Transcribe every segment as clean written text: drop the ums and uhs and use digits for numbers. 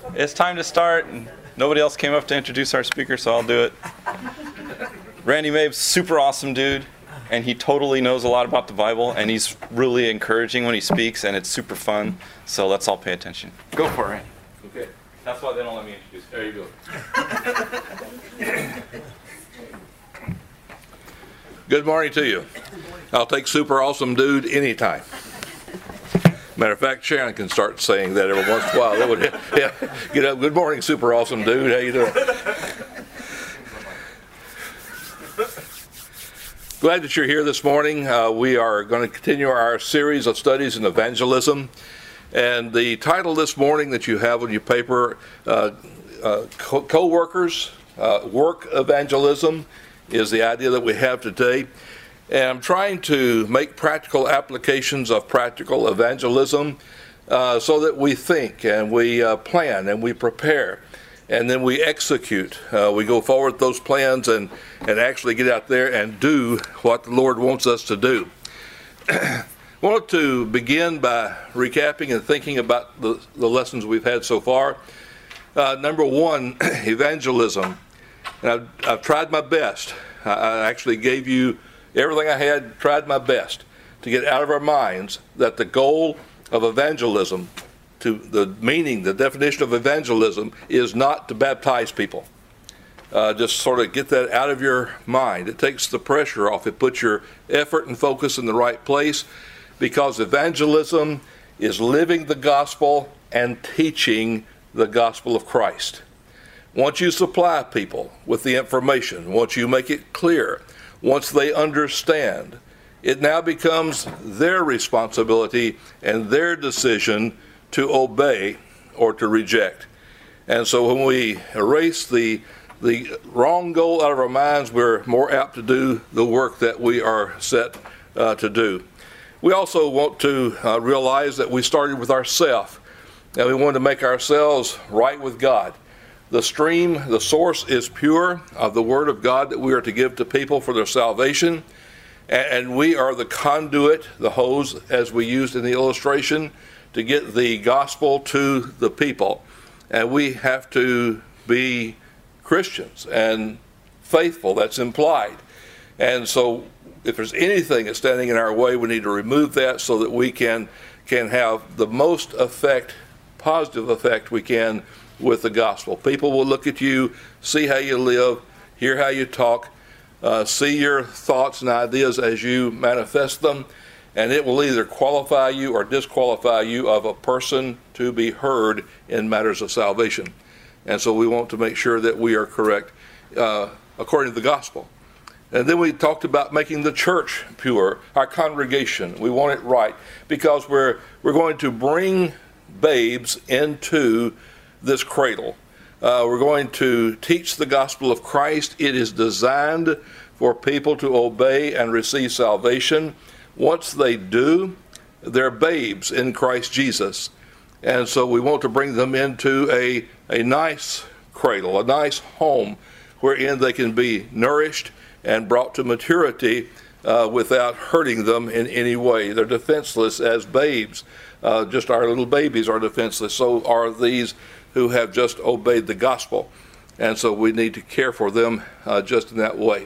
It's time to start, and nobody else came up to introduce our speaker, so I'll do it. Randy Mabe's super awesome dude, and he totally knows a lot about the Bible, and he's really encouraging when he speaks, and it's super fun, so let's all pay attention. Go for it, Randy. Okay. That's why they don't let me introduce you. There you go. Good morning to you. I'll take super awesome dude anytime. Matter of fact, Sharon can start saying that every once in a while. That would, yeah, get up. Good morning, super awesome dude. How you doing? Glad that you're here this morning. We are going to continue our series of studies in evangelism. And the title this morning that you have on your paper, Co-workers, Work Evangelism, is the idea that we have today. And I'm trying to make practical applications of practical evangelism so that we think and we plan and we prepare and then we execute. We go forward with those plans and actually get out there and do what the Lord wants us to do. I wanted to begin by recapping and thinking about the lessons we've had so far. Number one, evangelism. And I've tried my best. I actually gave you everything I had, tried my best to get out of our minds that the goal of evangelism, the definition of evangelism is not to baptize people. Just sort of get that out of your mind. It takes the pressure off. It puts your effort and focus in the right place, because evangelism is living the gospel and teaching the gospel of Christ. Once you supply people with the information, once you make it clear, once they understand, it now becomes their responsibility and their decision to obey or to reject. And so when we erase the wrong goal out of our minds, we're more apt to do the work that we are set to do. We also want to realize that we started with ourselves, and we want to make ourselves right with God. The stream, the source is pure of the Word of God that we are to give to people for their salvation. And we are the conduit, the hose, as we used in the illustration, to get the gospel to the people. And we have to be Christians and faithful. That's implied. And so if there's anything that's standing in our way, we need to remove that so that we can have the most positive effect we can with the gospel. People will look at you, see how you live, hear how you talk, see your thoughts and ideas as you manifest them, and it will either qualify you or disqualify you of a person to be heard in matters of salvation. And so we want to make sure that we are correct according to the gospel. And then we talked about making the church pure, our congregation. We want it right because we're going to bring babes into this cradle. We're going to teach the gospel of Christ. It is designed for people to obey and receive salvation. Once they do, they're babes in Christ Jesus. And so we want to bring them into a nice cradle, a nice home, wherein they can be nourished and brought to maturity without hurting them in any way. They're defenseless as babes. Just our little babies are defenseless. So are these who have just obeyed the gospel. And so we need to care for them just in that way.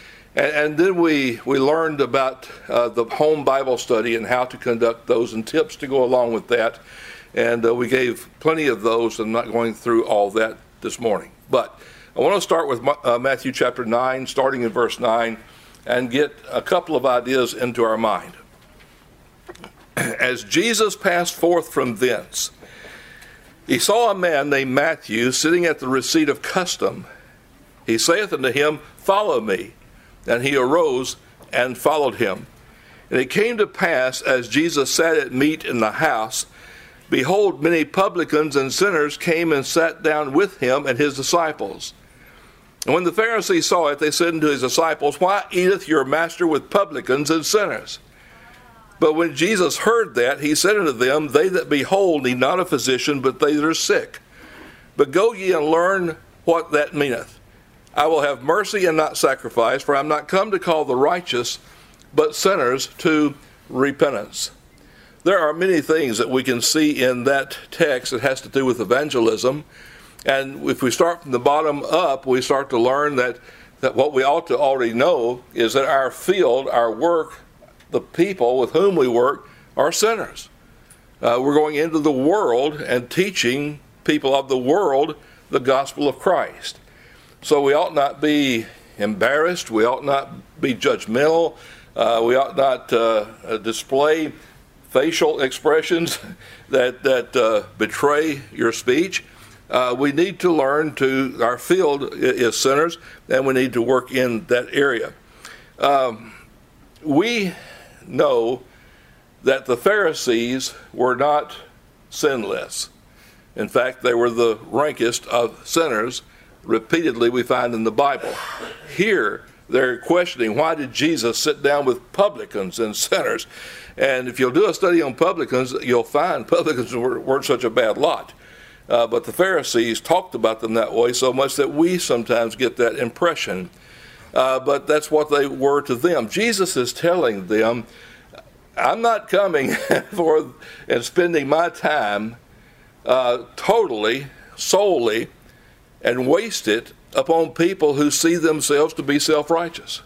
And then we learned about the home Bible study and how to conduct those and tips to go along with that. And we gave plenty of those. I'm not going through all that this morning. But I want to start with Matthew chapter 9, starting in verse 9, and get a couple of ideas into our mind. As Jesus passed forth from thence, he saw a man named Matthew sitting at the receipt of custom. He saith unto him, Follow me. And he arose and followed him. And it came to pass, as Jesus sat at meat in the house, behold, many publicans and sinners came and sat down with him and his disciples. And when the Pharisees saw it, they said unto his disciples, Why eateth your master with publicans and sinners? But when Jesus heard that, he said unto them, They that be whole need not a physician, but they that are sick. But go ye and learn what that meaneth. I will have mercy and not sacrifice, for I am not come to call the righteous, but sinners to repentance. there are many things that we can see in that text that has to do with evangelism. And if we start from the bottom up, we start to learn that what we ought to already know is that our field, our work, the people with whom we work are sinners. We're going into the world and teaching people of the world the gospel of Christ. So we ought not be embarrassed. We ought not be judgmental. We ought not display facial expressions that betray your speech. We need to learn to, our field is sinners, and we need to work in that area. We know that the Pharisees were not sinless. In fact, they were the rankest of sinners. Repeatedly we find in the Bible. Here, they're questioning, why did Jesus sit down with publicans and sinners? And if you'll do a study on publicans, you'll find publicans weren't such a bad lot. But the Pharisees talked about them that way so much that we sometimes get that impression. But that's what they were to them. Jesus is telling them, I'm not coming for and spending my time totally, solely, and waste it upon people who see themselves to be self-righteous.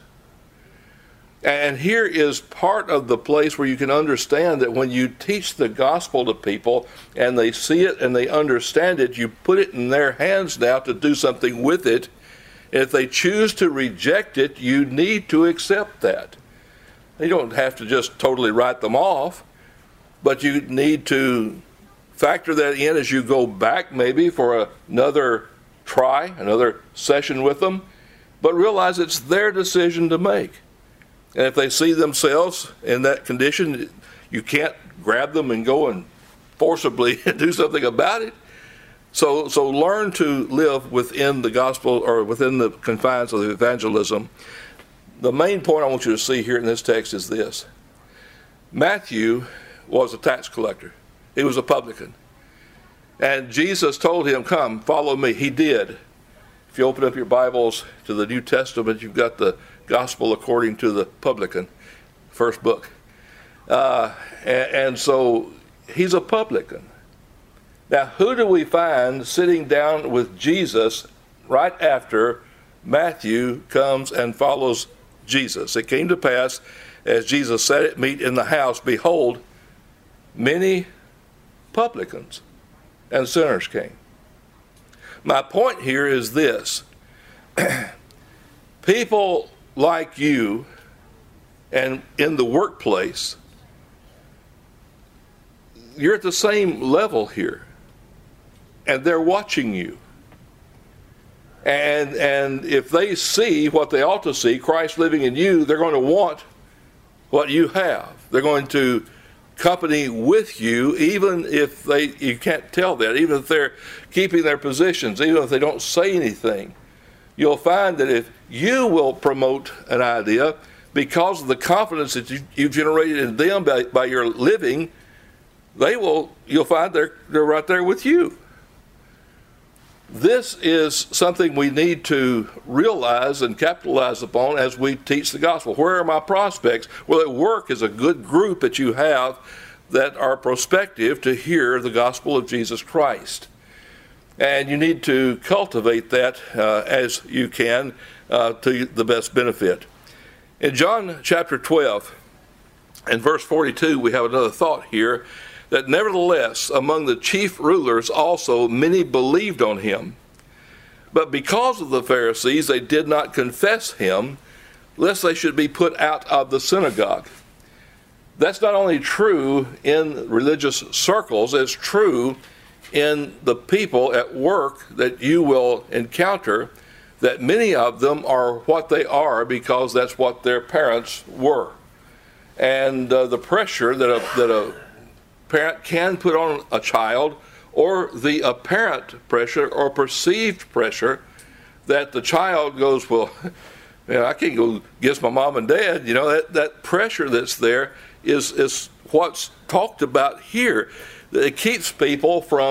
And here is part of the place where you can understand that when you teach the gospel to people and they see it and they understand it, you put it in their hands now to do something with it. And if they choose to reject it, you need to accept that. You don't have to just totally write them off, but you need to factor that in as you go back maybe for another try, another session with them, but realize it's their decision to make. And if they see themselves in that condition, you can't grab them and go and forcibly do something about it. So learn to live within the gospel or within the confines of the evangelism. The main point I want you to see here in this text is this. Matthew was a tax collector. He was a publican. And Jesus told him, come, follow me. He did. If you open up your Bibles to the New Testament, you've got the Gospel according to the publican, first book. And so he's a publican. Now, who do we find sitting down with Jesus right after Matthew comes and follows Jesus? It came to pass, as Jesus sat at meat in the house, behold, many publicans and sinners came. My point here is this. People like you and in the workplace, you're at the same level here. And they're watching you. And if they see what they ought to see, Christ living in you, they're going to want what you have. They're going to company with you, even if you can't tell that, even if they're keeping their positions, even if they don't say anything. You'll find that if you will promote an idea, because of the confidence that you've generated in them by your living, you'll find they're right there with you. This is something we need to realize and capitalize upon as we teach the gospel. Where are my prospects? Well, at work is a good group that you have that are prospective to hear the gospel of Jesus Christ. And you need to cultivate that as you can to the best benefit. In John chapter 12 and verse 42, we have another thought here, that nevertheless among the chief rulers also many believed on him. But because of the Pharisees they did not confess him, lest they should be put out of the synagogue. That's not only true in religious circles, it's true in the people at work that you will encounter, that many of them are what they are because that's what their parents were. And the pressure that a parent can put on a child, or the apparent pressure or perceived pressure that the child goes, well, man, I can't go against my mom and dad. You know, that pressure that's there is what's talked about here. It keeps people from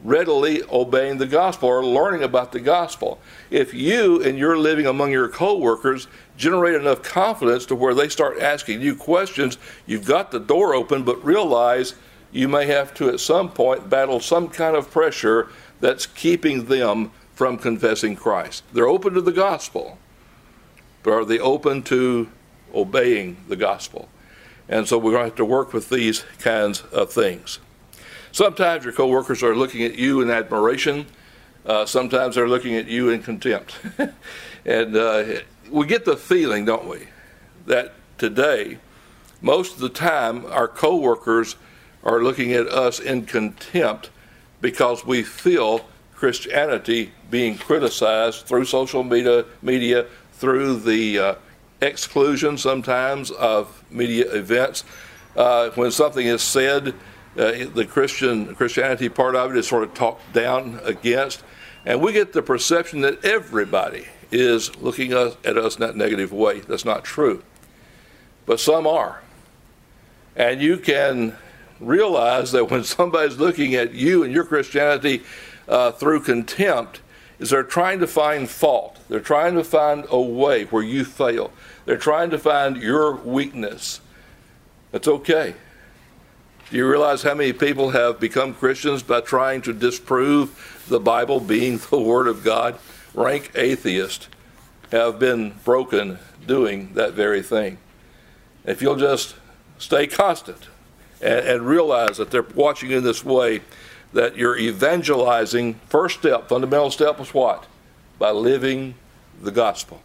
readily obeying the gospel or learning about the gospel. If you and your living among your co-workers generate enough confidence to where they start asking you questions, you've got the door open, but realize you may have to at some point battle some kind of pressure that's keeping them from confessing Christ. They're open to the gospel, but are they open to obeying the gospel? And so we're going to have to work with these kinds of things. Sometimes your coworkers are looking at you in admiration. Sometimes they're looking at you in contempt. And we get the feeling, don't we, that today, most of the time, our coworkers are looking at us in contempt because we feel Christianity being criticized through social media, through the exclusion sometimes of media events. When something is said, the Christianity part of it is sort of talked down against, and we get the perception that everybody is looking at us in that negative way. That's not true, but some are. And you can realize that when somebody's looking at you and your Christianity through contempt, is they're trying to find fault. They're trying to find a way where you fail. They're trying to find your weakness. That's okay. Do you realize how many people have become Christians by trying to disprove the Bible being the Word of God? Rank atheists have been broken doing that very thing. If you'll just stay constant and realize that they're watching you in this way, that you're evangelizing. First step, fundamental step was what? By living the gospel.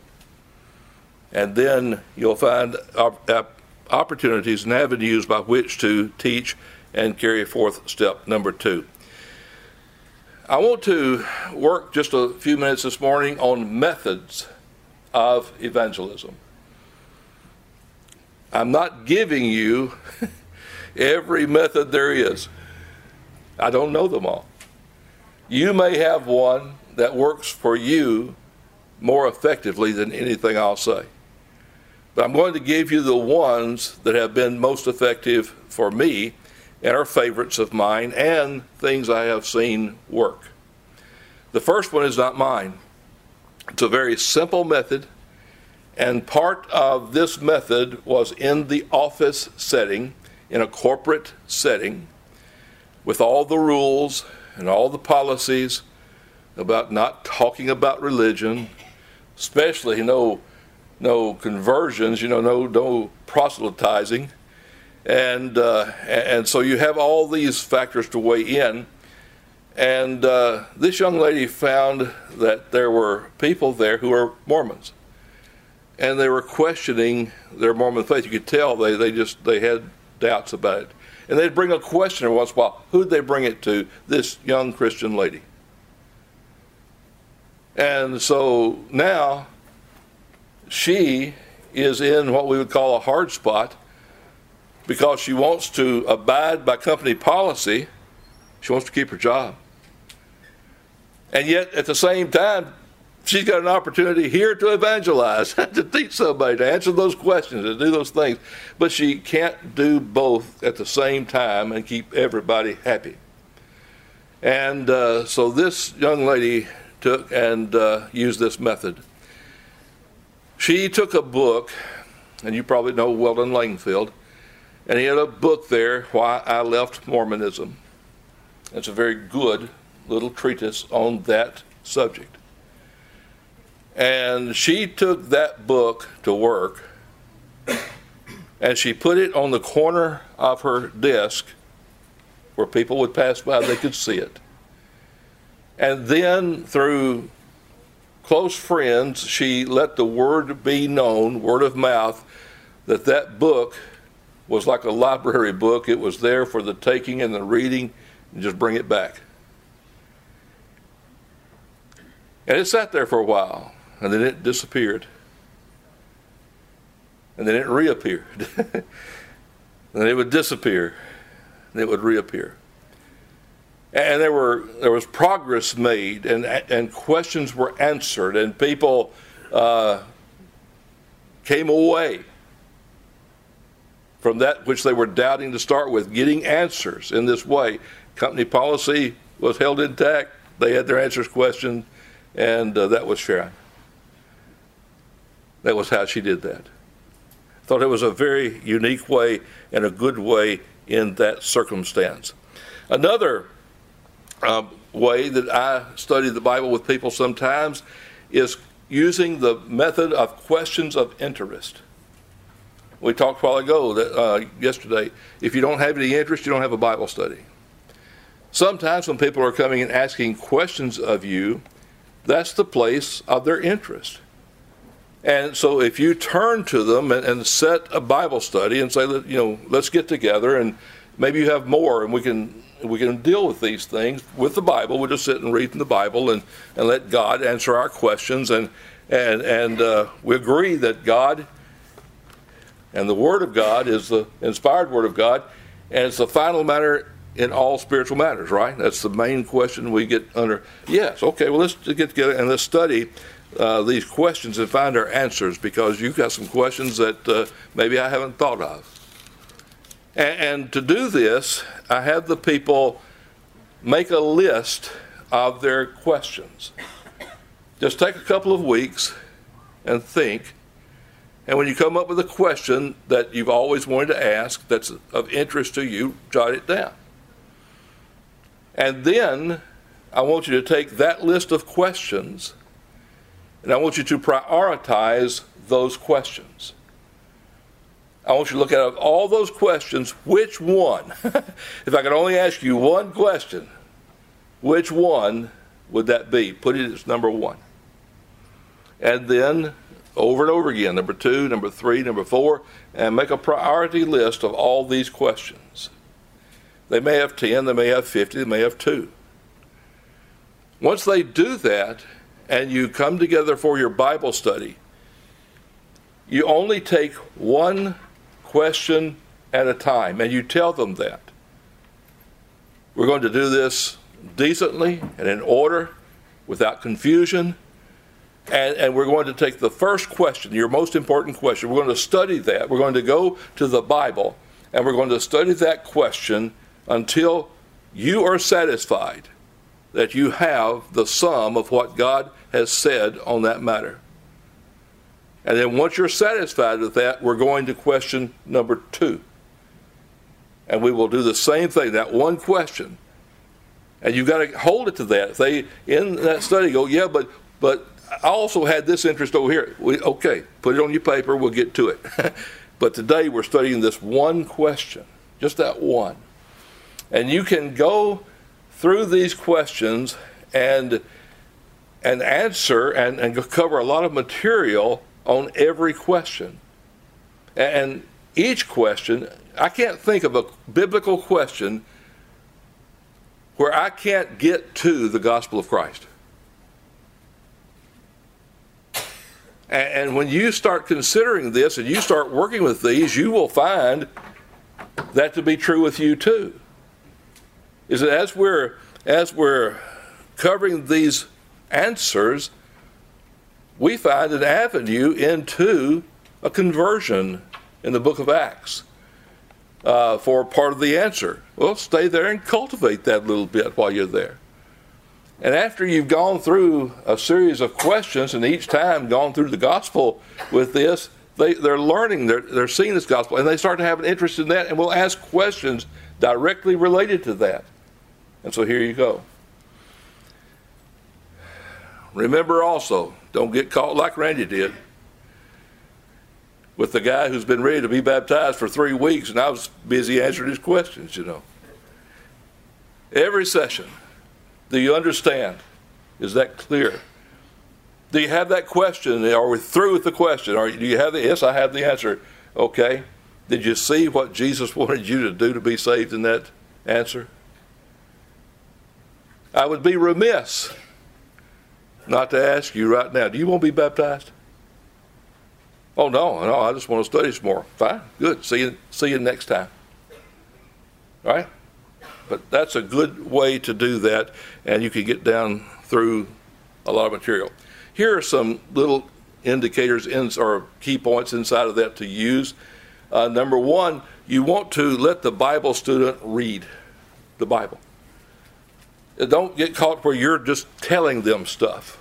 And then you'll find opportunities and avenues by which to teach and carry forth step number 2. I want to work just a few minutes this morning on methods of evangelism. I'm not giving you every method there is. I don't know them all. You may have one that works for you more effectively than anything I'll say. But I'm going to give you the ones that have been most effective for me and are favorites of mine and things I have seen work. The first one is not mine. It's a very simple method, and part of this method was in the office setting, in a corporate setting, with all the rules and all the policies about not talking about religion, especially no conversions, no proselytizing. And so you have all these factors to weigh in. And this young lady found that there were people there who were Mormons. And they were questioning their Mormon faith. You could tell they had doubts about it. And they'd bring a questioner once in a while. Who'd they bring it to? This young Christian lady. And so now she is in what we would call a hard spot because she wants to abide by company policy. She wants to keep her job. And yet, at the same time, she's got an opportunity here to evangelize, to teach somebody, to answer those questions, to do those things. But she can't do both at the same time and keep everybody happy. And so this young lady took and used this method. She took a book, and you probably know Weldon Langfield, and he had a book there, Why I Left Mormonism. It's a very good little treatise on that subject. And she took that book to work, and she put it on the corner of her desk where people would pass by, they could see it. And then through close friends, she let the word be known, word of mouth, that book was like a library book. It was there for the taking and the reading, and just bring it back. And it sat there for a while, and then it disappeared. And then it reappeared. And it would disappear, and it would reappear. And there was progress made, and questions were answered, and people came away from that which they were doubting to start with, getting answers in this way. Company policy was held intact. They had their answers questioned, and that was Sharon. That was how she did that. I thought it was a very unique way and a good way in that circumstance. Another way that I study the Bible with people sometimes is using the method of questions of interest. We talked a while ago, that yesterday, if you don't have any interest, you don't have a Bible study. Sometimes when people are coming and asking questions of you, that's the place of their interest. And so if you turn to them and set a Bible study and say, let's get together, and maybe you have more, and we can deal with these things with the Bible. We'll just sit and read from the Bible and let God answer our questions. And we agree that God and the Word of God is the inspired Word of God, and it's the final matter in all spiritual matters, right? That's the main question we get under. Yes, okay, well, let's get together and let's study these questions and find our answers, because you've got some questions that maybe I haven't thought of. And to do this, I have the people make a list of their questions. Just take a couple of weeks and think. And when you come up with a question that you've always wanted to ask that's of interest to you, jot it down. And then I want you to take that list of questions and I want you to prioritize those questions. I want you to look at all those questions, which one, if I could only ask you one question, which one would that be? Put it as number one. And then over and over again, number 2, number 3, number 4, and make a priority list of all these questions. They may have 10, they may have 50, they may have 2. Once they do that, and you come together for your Bible study, you only take one question at a time, and you tell them that. We're going to do this decently and in order, without confusion, and we're going to take the first question, your most important question. We're going to study that. We're going to go to the Bible, and we're going to study that question until you are satisfied that you have the sum of what God has said on that matter. And then once you're satisfied with that, we're going to question number 2. And we will do the same thing, that one question. And you've got to hold it to that. If they, in that study, go, yeah, but I also had this interest over here. Okay, put it on your paper, we'll get to it. But today we're studying this one question, just that one. And you can go through these questions and answer and cover a lot of material on every question. And each question, I can't think of a biblical question where I can't get to the gospel of Christ. And when you start considering this and you start working with these, you will find that to be true with you too. Is that as we're covering these answers, we find an avenue into a conversion in the book of Acts for part of the answer. Well, stay there and cultivate that little bit while you're there. And after you've gone through a series of questions and each time gone through the gospel with this, they're learning, they're seeing this gospel, and they start to have an interest in that, and we'll ask questions directly related to that. And so here you go. Remember also, don't get caught like Randy did with the guy who's been ready to be baptized for 3 weeks, and I was busy answering his questions, Every session. Do you understand? Is that clear? Do you have that question? Are we through with the question? Do you have the, yes, I have the answer. Okay. Did you see what Jesus wanted you to do to be saved in that answer? I would be remiss not to ask you right now, do you want to be baptized? Oh, no, I just want to study some more. Fine, good. See you next time. All right? But that's a good way to do that, and you can get down through a lot of material. Here are some little indicators or key points inside of that to use. Number 1, you want to let the Bible student read the Bible. Don't get caught where you're just telling them stuff.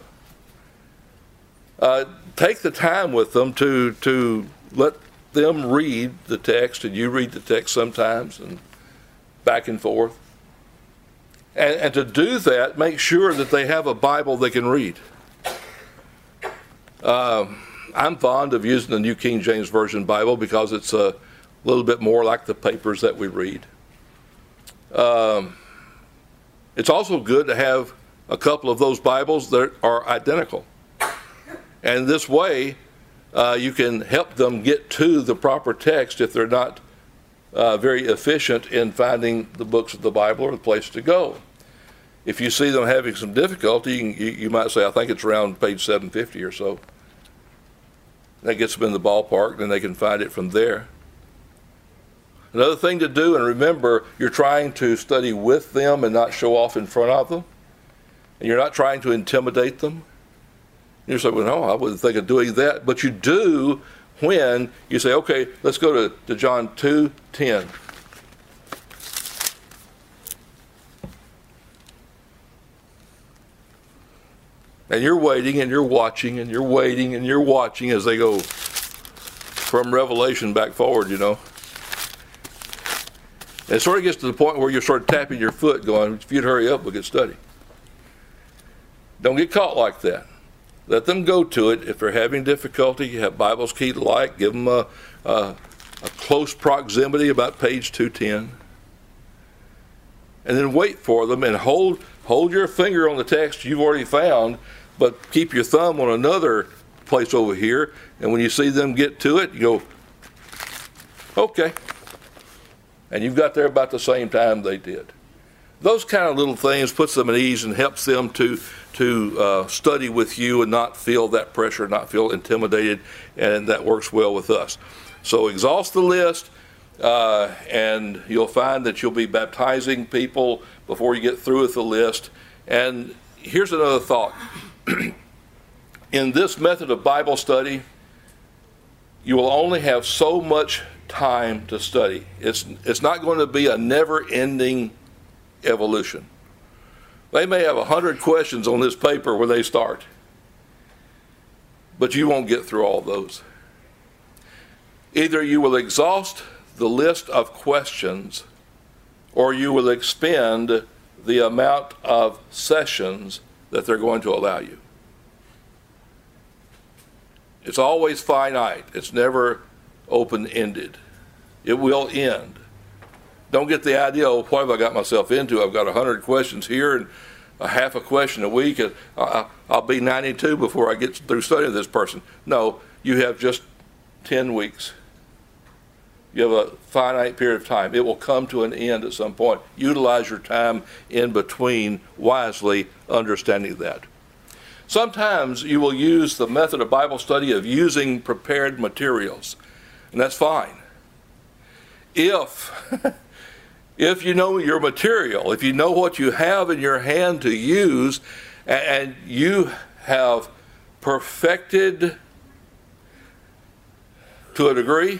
Take the time with them to let them read the text, and you read the text sometimes, and back and forth. And to do that, make sure that they have a Bible they can read. I'm fond of using the New King James Version Bible because it's a little bit more like the papers that we read. It's also good to have a couple of those Bibles that are identical. And this way, you can help them get to the proper text if they're not very efficient in finding the books of the Bible or the place to go. If you see them having some difficulty, you might say, I think it's around page 750 or so. That gets them in the ballpark, then they can find it from there. Another thing to do, and remember, you're trying to study with them and not show off in front of them. And you're not trying to intimidate them. You say, well, no, I wouldn't think of doing that. But you do when you say, okay, let's go to John 2:10. And you're waiting and you're watching and you're waiting and you're watching as they go from Revelation back forward, you know. And it sort of gets to the point where you're sort of tapping your foot going, if you'd hurry up, we could study. Don't get caught like that. Let them go to it. If they're having difficulty, you have Bibles key to light, give them a close proximity about page 210. And then wait for them and hold your finger on the text you've already found, but keep your thumb on another place over here. And when you see them get to it, you go, okay. And you've got there about the same time they did. Those kind of little things puts them at ease and helps them to study with you and not feel that pressure, not feel intimidated, and that works well with us. So exhaust the list, and you'll find that you'll be baptizing people before you get through with the list. And here's another thought. In this method of Bible study, you will only have so much time to study. It's not going to be a never-ending evolution. They may have 100 questions on this paper when they start, but you won't get through all those. Either you will exhaust the list of questions, or you will expend the amount of sessions that they're going to allow you. It's always finite. It's never open-ended. It will end. Don't get the idea, oh, what have I got myself into? I've got 100 questions here and a half a question a week, and I'll be 92 before I get through studying this person. No, you have just 10 weeks. You have a finite period of time. It will come to an end at some point. Utilize your time in between wisely, understanding that. Sometimes you will use the method of Bible study of using prepared materials, and that's fine. If you know your material, if you know what you have in your hand to use, and you have perfected to a degree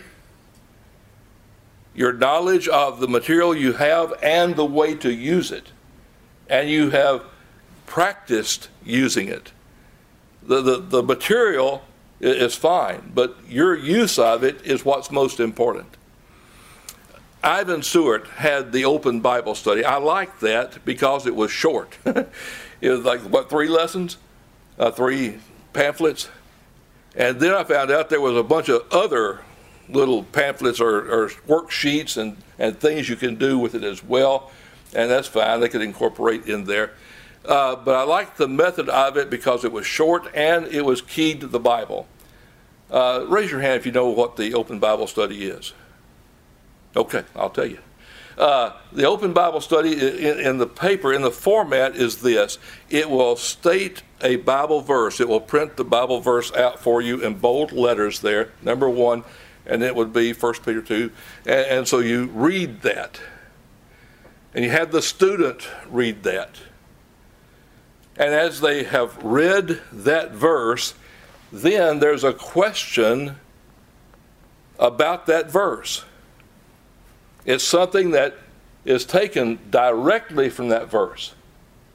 your knowledge of the material you have and the way to use it, and you have practiced using it, the material is fine, but your use of it is what's most important. Ivan Seward had the open Bible study. I liked that because it was short. It was like, 3 lessons? 3 pamphlets? And then I found out there was a bunch of other little pamphlets or worksheets and things you can do with it as well. And that's fine. They could incorporate in there. But I liked the method of it because it was short and it was keyed to the Bible. Raise your hand if you know what the open Bible study is. Okay, I'll tell you. The open Bible study in the paper, in the format, is this. It will state a Bible verse. It will print the Bible verse out for you in bold letters there, number 1, and it would be 1 Peter 2. And so you read that. And you have the student read that. And as they have read that verse, then there's a question about that verse. It's something that is taken directly from that verse.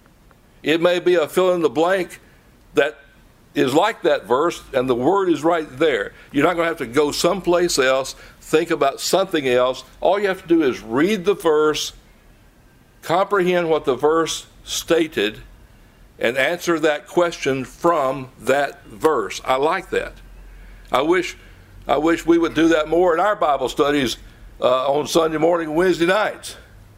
It may be a fill in the blank that is like that verse, and the word is right there. You're not going to have to go someplace else, think about something else. All you have to do is read the verse, comprehend what the verse stated, and answer that question from that verse. I like that. I wish we would do that more in our Bible studies on Sunday morning and Wednesday nights.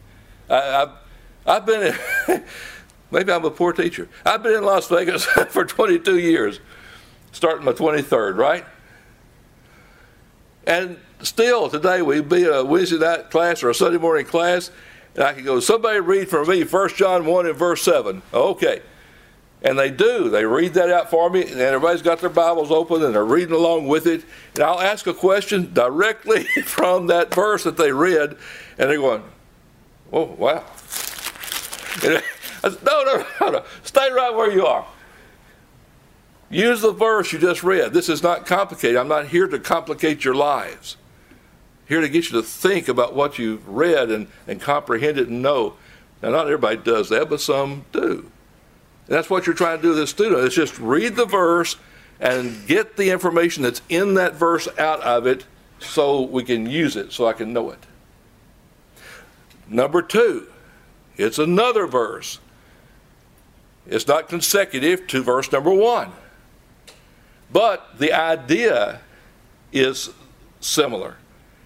I've been in, maybe I'm a poor teacher. I've been in Las Vegas for 22 years, starting my 23rd, right? And still today we'd be a Wednesday night class or a Sunday morning class, and I could go, somebody read for me 1 John 1 and verse 7. Okay. And they do. They read that out for me, and everybody's got their Bibles open, and they're reading along with it. And I'll ask a question directly from that verse that they read, and they're going, oh, wow. And I said, no. Stay right where you are. Use the verse you just read. This is not complicated. I'm not here to complicate your lives. I'm here to get you to think about what you've read and comprehend it and know. Now, not everybody does that, but some do. And that's what you're trying to do with this student. Is just read the verse and get the information that's in that verse out of it so we can use it, so I can know it. Number 2, it's another verse. It's not consecutive to verse number 1. But the idea is similar.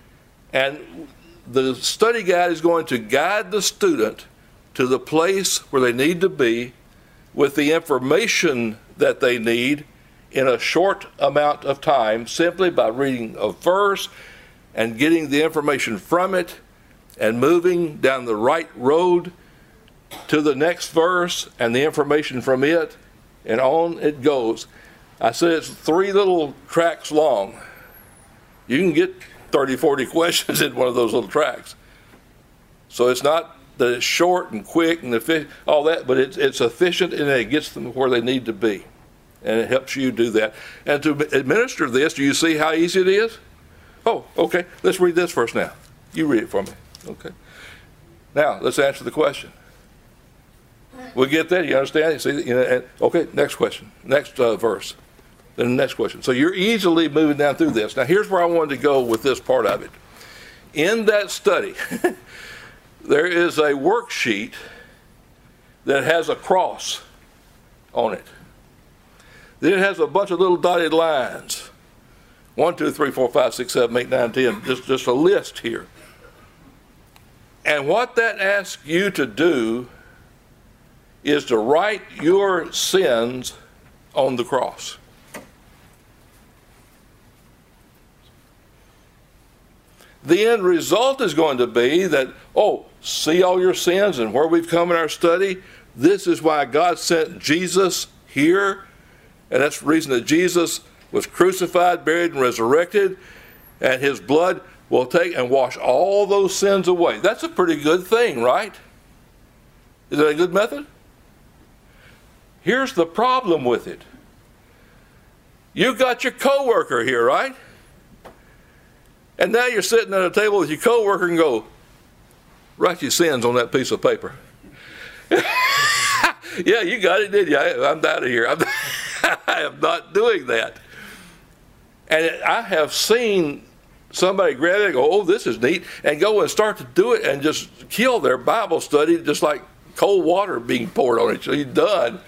And the study guide is going to guide the student to the place where they need to be with the information that they need in a short amount of time, simply by reading a verse and getting the information from it and moving down the right road to the next verse and the information from it, and on it goes. I said it's 3 little tracks long. You can get 30, 40 questions in one of those little tracks. So it's not that it's short and quick and efficient, all that, but it's efficient, and it gets them where they need to be. And it helps you do that. And to administer this, do you see how easy it is? Oh, okay. Let's read this verse now. You read it for me. Okay. Now, let's answer the question. We get that? You understand? See, okay, next question. Next verse. Then the next question. So you're easily moving down through this. Now, here's where I wanted to go with this part of it. In that study, there is a worksheet that has a cross on it. Then it has a bunch of little dotted lines. 1, 2, 3, 4, 5, 6, 7, 8, 9, 10. Just a list here. And what that asks you to do is to write your sins on the cross. The end result is going to be that, see all your sins and where we've come in our study. This is why God sent Jesus here. And that's the reason that Jesus was crucified, buried, and resurrected. And his blood will take and wash all those sins away. That's a pretty good thing, right? Is that a good method? Here's the problem with it. You've got your coworker here, right? And now you're sitting at a table with your coworker and go, write your sins on that piece of paper. Yeah, you got it, didn't you? I'm out of here. I am not doing that. And I have seen somebody grab it and go, this is neat, and go and start to do it and just kill their Bible study just like cold water being poured on it. So you're done.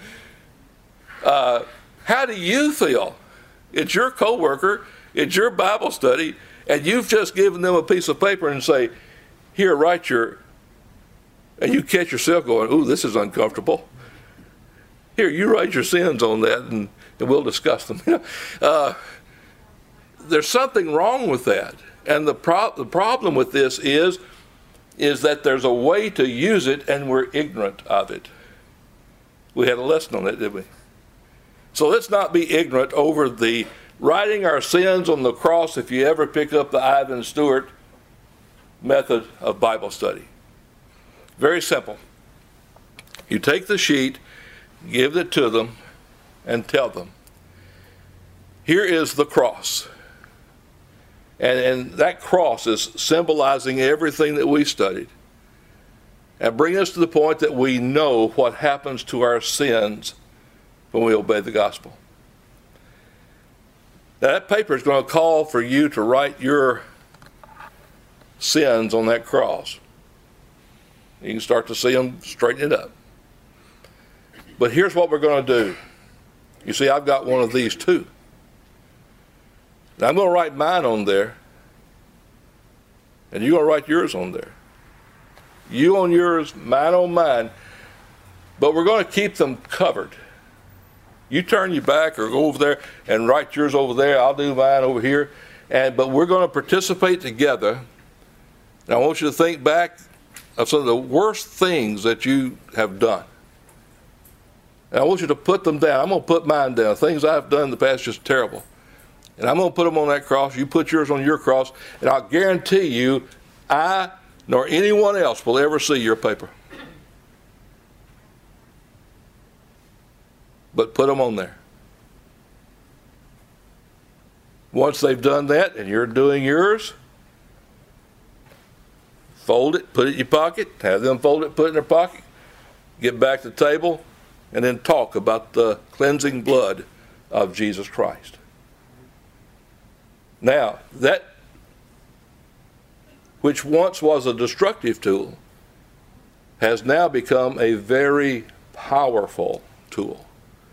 How do you feel? It's your coworker, it's your Bible study, and you've just given them a piece of paper and say, here, write your, and you catch yourself going, this is uncomfortable. Here, you write your sins on that, and we'll discuss them. There's something wrong with that. And the problem with this is that there's a way to use it, and we're ignorant of it. We had a lesson on that, didn't we? So let's not be ignorant over the writing our sins on the cross if you ever pick up the Ivan Stewart method of Bible study. Very simple. You take the sheet, give it to them, and tell them, here is the cross. And that cross is symbolizing everything that we studied. and bring us to the point that we know what happens to our sins when we obey the gospel. Now, that paper is going to call for you to write your sins on that cross. You can start to see them, straighten it up. But here's what we're going to do. You see, I've got one of these too. Now, I'm going to write mine on there, and you're going to write yours on there. You on yours, mine on mine, but we're going to keep them covered. You turn your back or go over there and write yours over there. I'll do mine over here. But we're going to participate together. And I want you to think back of some of the worst things that you have done. And I want you to put them down. I'm going to put mine down. Things I've done in the past just terrible. And I'm going to put them on that cross. You put yours on your cross. And I'll guarantee you, I nor anyone else will ever see your paper. But put them on there. Once they've done that and you're doing yours, fold it, put it in your pocket, have them fold it, put it in their pocket, get back to the table, and then talk about the cleansing blood of Jesus Christ. Now, that which once was a destructive tool has now become a very powerful tool.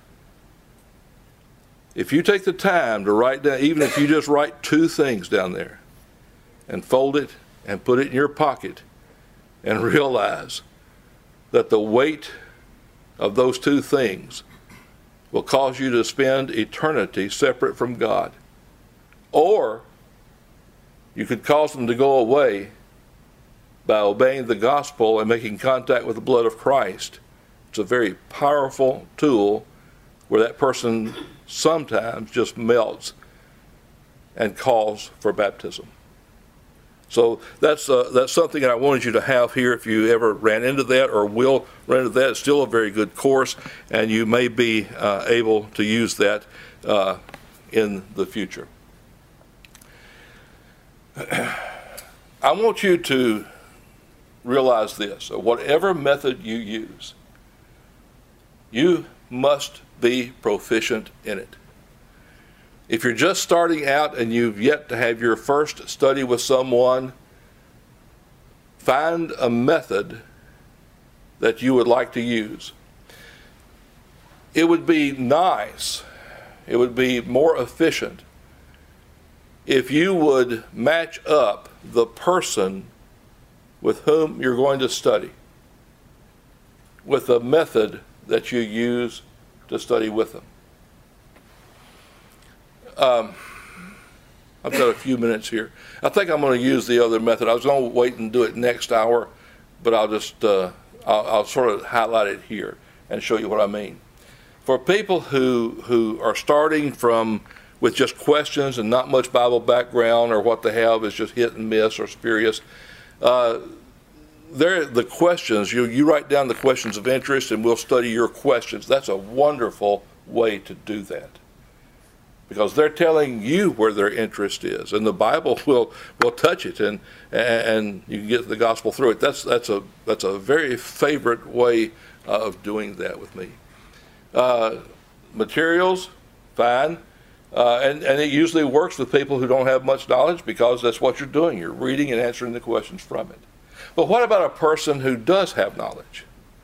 If you take the time to write down, even if you just write 2 things down there and fold it and put it in your pocket and realize that the weight of those 2 things will cause you to spend eternity separate from God. Or you could cause them to go away by obeying the gospel and making contact with the blood of Christ. It's a very powerful tool where that person sometimes just melts and calls for baptism. So that's something that I wanted you to have here if you ever ran into that or will run into that. It's still a very good course, and you may be able to use that in the future. I want you to realize this. Whatever method you use, you must be proficient in it. If you're just starting out and you've yet to have your first study with someone, find a method that you would like to use. It would be nice, it would be more efficient if you would match up the person with whom you're going to study with the method that you use to study with them. I've got a few minutes here. I think I'm going to use the other method. I was going to wait and do it next hour, but I'll just I'll sort of highlight it here and show you what I mean. For people who are starting from with just questions and not much Bible background, or what they have is just hit and miss or spurious, the questions, you write down the questions of interest and we'll study your questions. That's a wonderful way to do that, because they're telling you where their interest is, and the Bible will touch it, and you can get the gospel through it. That's a very favorite way of doing that with me. Materials, fine. And it usually works with people who don't have much knowledge, because that's what you're doing. You're reading and answering the questions from it. But what about a person who does have knowledge?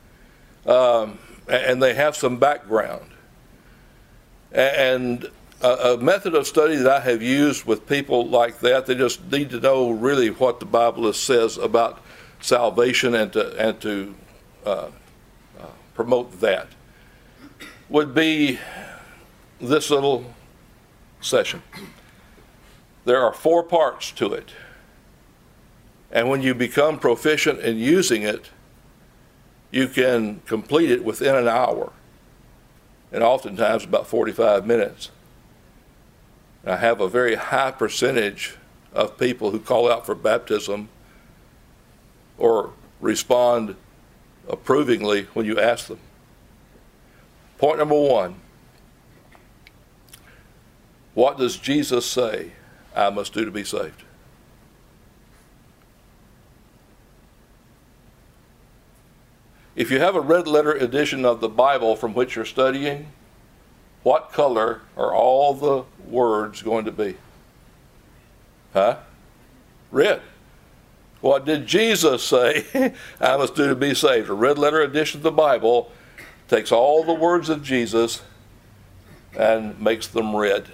And they have some background. And a method of study that I have used with people like that, they just need to know really what the Bible says about salvation and to promote that, would be this little session. There are 4 parts to it. And when you become proficient in using it, you can complete it within an hour, and oftentimes about 45 minutes. I have a very high percentage of people who call out for baptism or respond approvingly when you ask them. Point number 1. What does Jesus say I must do to be saved? If you have a red letter edition of the Bible from which you're studying, what color are all the words going to be? Huh? Red. What did Jesus say I must do to be saved? A red letter edition of the Bible takes all the words of Jesus and makes them red.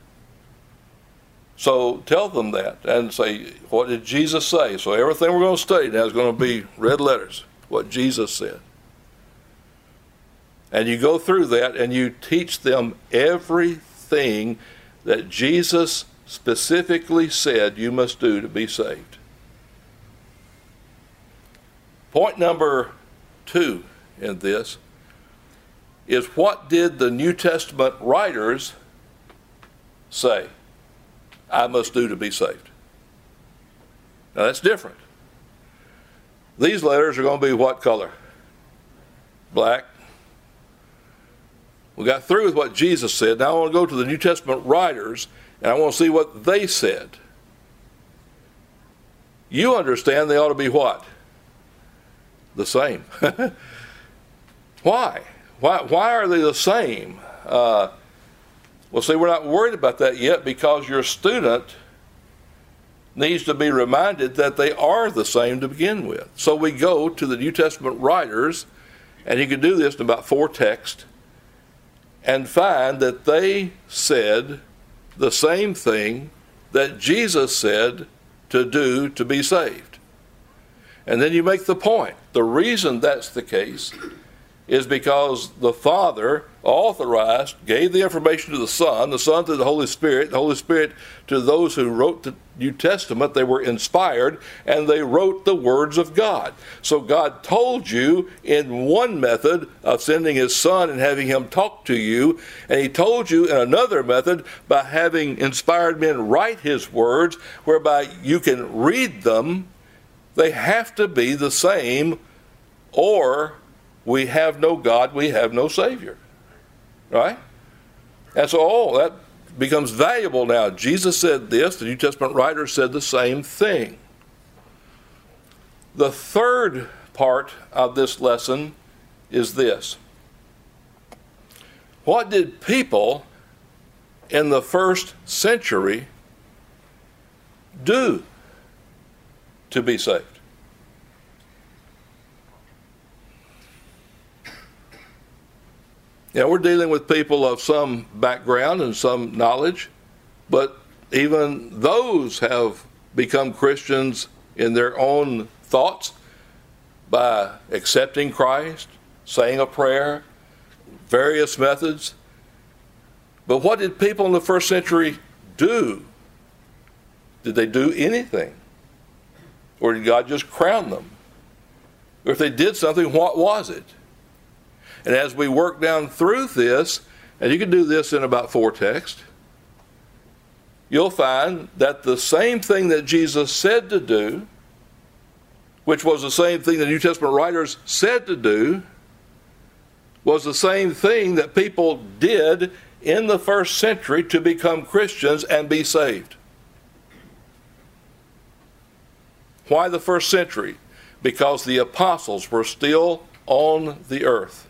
So tell them that and say, what did Jesus say? So everything we're going to study now is going to be red letters, what Jesus said. And you go through that and you teach them everything that Jesus specifically said you must do to be saved. Point number 2 in this is, what did the New Testament writers say I must do to be saved? Now that's different. These letters are going to be what color? Black. We got through with what Jesus said. Now I want to go to the New Testament writers and I want to see what they said. You understand they ought to be what? The same. Why? Why are they the same? Well, see, we're not worried about that yet, because your student needs to be reminded that they are the same to begin with. So we go to the New Testament writers, and you can do this in about 4 texts, and find that they said the same thing that Jesus said to do to be saved. And then you make the point. The reason that's the case is because the Father authorized, gave the information to the Son to the Holy Spirit to those who wrote the New Testament. They were inspired, and they wrote the words of God. So God told you in one method of sending His Son and having Him talk to you, and He told you in another method by having inspired men write His words, whereby you can read them. They have to be the same, or we have no God, we have no Savior. Right? And so that becomes valuable now. Jesus said this, the New Testament writers said the same thing. The third part of this lesson is this. What did people in the first century do to be saved? We're dealing with people of some background and some knowledge, but even those have become Christians in their own thoughts by accepting Christ, saying a prayer, various methods. But what did people in the first century do? Did they do anything? Or did God just crown them? Or if they did something, what was it? And as we work down through this, and you can do this in about 4 texts, you'll find that the same thing that Jesus said to do, which was the same thing the New Testament writers said to do, was the same thing that people did in the first century to become Christians and be saved. Why the first century? Because the apostles were still on the earth.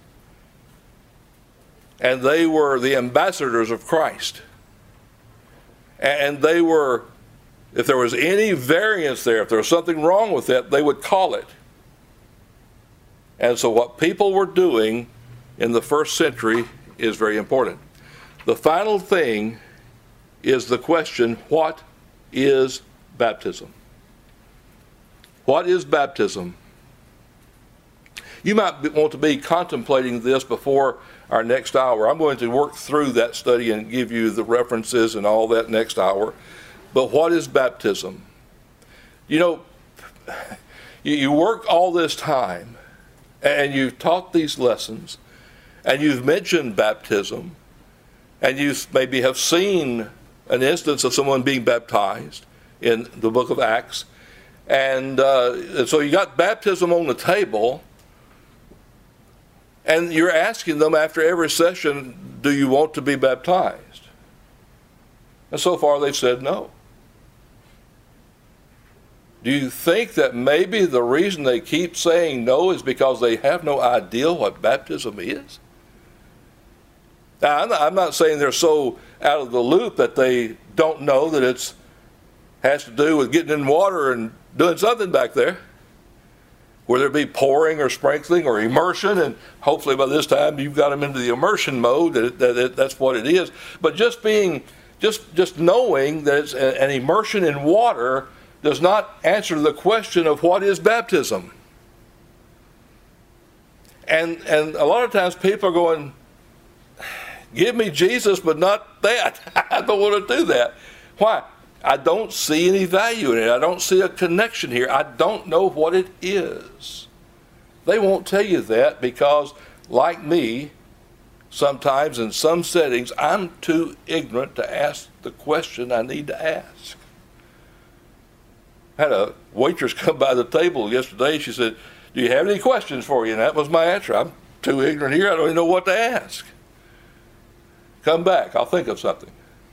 And they were the ambassadors of Christ. And they were, if there was any variance there, if there was something wrong with it, they would call it. And so what people were doing in the first century is very important. The final thing is the question, what is baptism? What is baptism? You might want to be contemplating this before our next hour. I'm going to work through that study and give you the references and all that next hour. But what is baptism? You work all this time and you've taught these lessons and you've mentioned baptism and you maybe have seen an instance of someone being baptized in the book of Acts. And so you got baptism on the table. And you're asking them after every session, do you want to be baptized? And so far they've said no. Do you think that maybe the reason they keep saying no is because they have no idea what baptism is? Now, I'm not saying they're so out of the loop that they don't know that it has to do with getting in water and doing something back there. Whether it be pouring or sprinkling or immersion, and hopefully by this time you've got them into the immersion mode, that's what it is. But just knowing that it's an immersion in water does not answer the question of what is baptism. And a lot of times people are going, give me Jesus, but not that. I don't want to do that. Why? I don't see any value in it. I don't see a connection here. I don't know what it is. They won't tell you that because, like me, sometimes in some settings, I'm too ignorant to ask the question I need to ask. I had a waitress come by the table yesterday. She said, do you have any questions for you? And that was my answer. I'm too ignorant here. I don't even know what to ask. Come back. I'll think of something.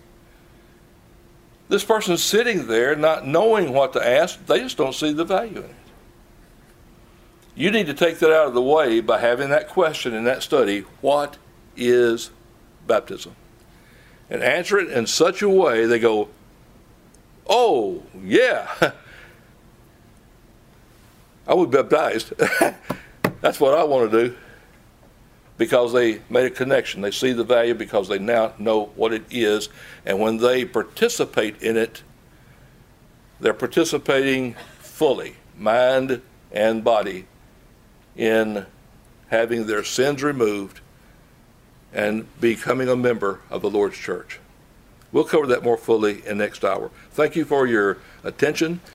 This person's sitting there not knowing what to ask. They just don't see the value in it. You need to take that out of the way by having that question in that study, what is baptism? And answer it in such a way they go, oh, yeah, I would be baptized. That's what I want to do. Because they made a connection. They see the value because they now know what it is. And when they participate in it, they're participating fully, mind and body, in having their sins removed and becoming a member of the Lord's church. We'll cover that more fully in next hour. Thank you for your attention.